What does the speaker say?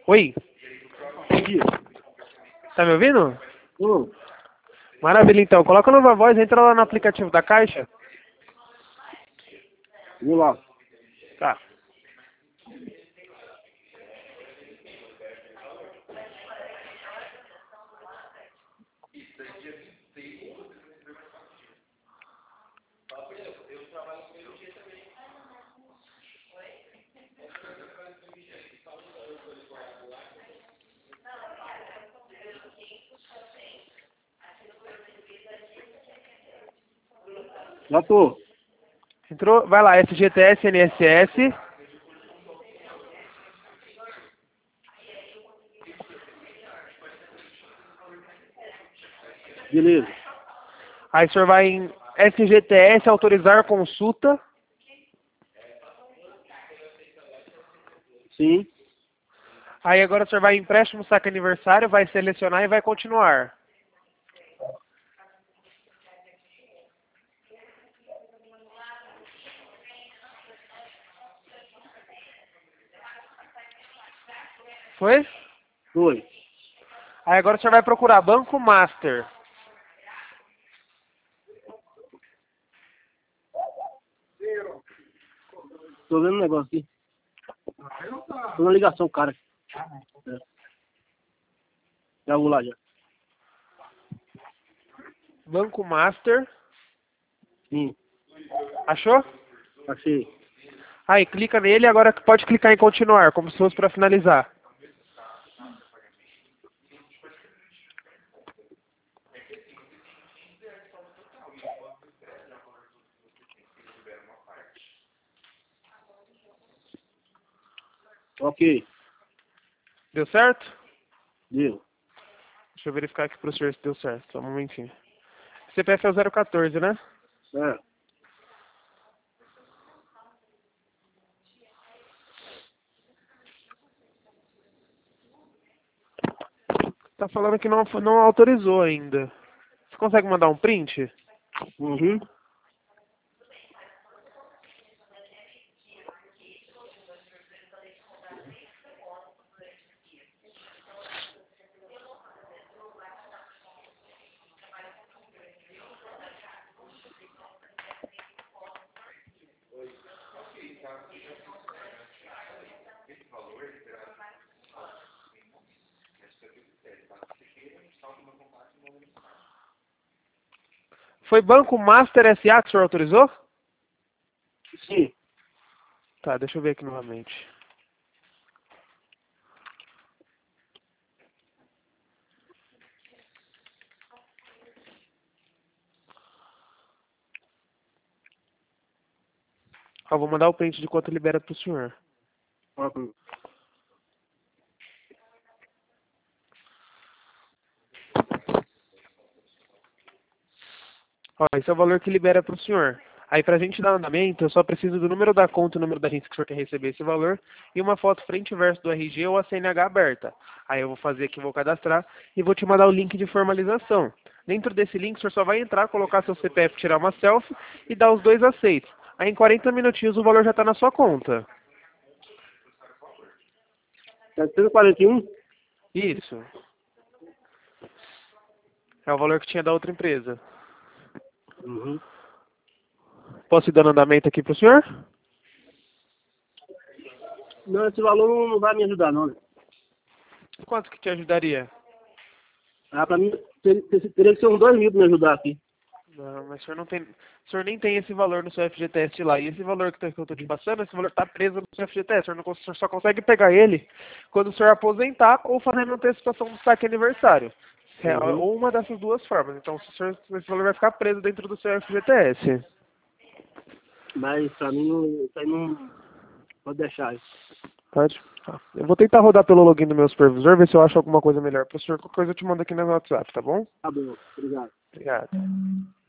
Oi, Aqui. tá me ouvindo? Ô, Maravilha, então. Coloca a nova voz, entra lá no aplicativo da Caixa. vou lá. Tá. Já tô. Entrou? Vai lá, FGTS, NSS. Beleza. Aí o senhor vai em FGTS, autorizar consulta. Sim. Aí agora o senhor vai em empréstimo saque aniversário, vai selecionar e vai continuar. Foi? Foi. Aí agora o senhor vai procurar Banco Master. Tô vendo um negócio aqui. Tô na ligação, cara. É. Já vou lá já. Banco Master. Sim. Achou? Achei. Aí clica nele e agora pode clicar em continuar, como se fosse para finalizar. Ok. Deu certo? Deu. Deixa eu verificar aqui pro senhor se deu certo. Só um momentinho. CPF é o 014, né? É. Tá falando que não autorizou ainda. Você consegue mandar um print? Uhum. Foi Banco Master SA que o senhor autorizou? Sim. Tá, deixa eu ver aqui novamente. Ó, vou mandar o print de quanto libera pro senhor. Ok. Ó, esse é o valor que libera pro senhor. Aí pra gente dar andamento, eu só preciso do número da conta, o número da agência que o senhor quer receber esse valor e uma foto frente e verso do RG ou a CNH aberta. Aí eu vou fazer aqui, vou cadastrar e vou te mandar o link de formalização. Dentro desse link, o senhor só vai entrar, colocar seu CPF, tirar uma selfie e dar os dois aceitos. Aí em 40 minutinhos o valor já tá na sua conta. 741? Isso. É o valor que tinha da outra empresa. Uhum. Posso ir dando andamento aqui pro senhor? Não, esse valor não vai me ajudar, não. Né? Quanto que te ajudaria? Ah, pra mim, teria que ser uns 2.000 pra me ajudar aqui. Não, mas o senhor não tem. O senhor nem tem esse valor no seu FGTS lá. E esse valor que eu tô te passando, esse valor tá preso no seu FGTS. O senhor só consegue pegar ele quando o senhor aposentar ou fazendo antecipação do saque aniversário. Uhum. Ou uma dessas duas formas. Então esse valor vai ficar preso dentro do seu FGTS. Mas pra mim, isso aí não pode deixar. Pode? Tá. Eu vou tentar rodar pelo login do meu supervisor, ver se eu acho alguma coisa melhor pro senhor. Qualquer coisa eu te mando aqui no WhatsApp, tá bom? Tá bom. Obrigado. Obrigado.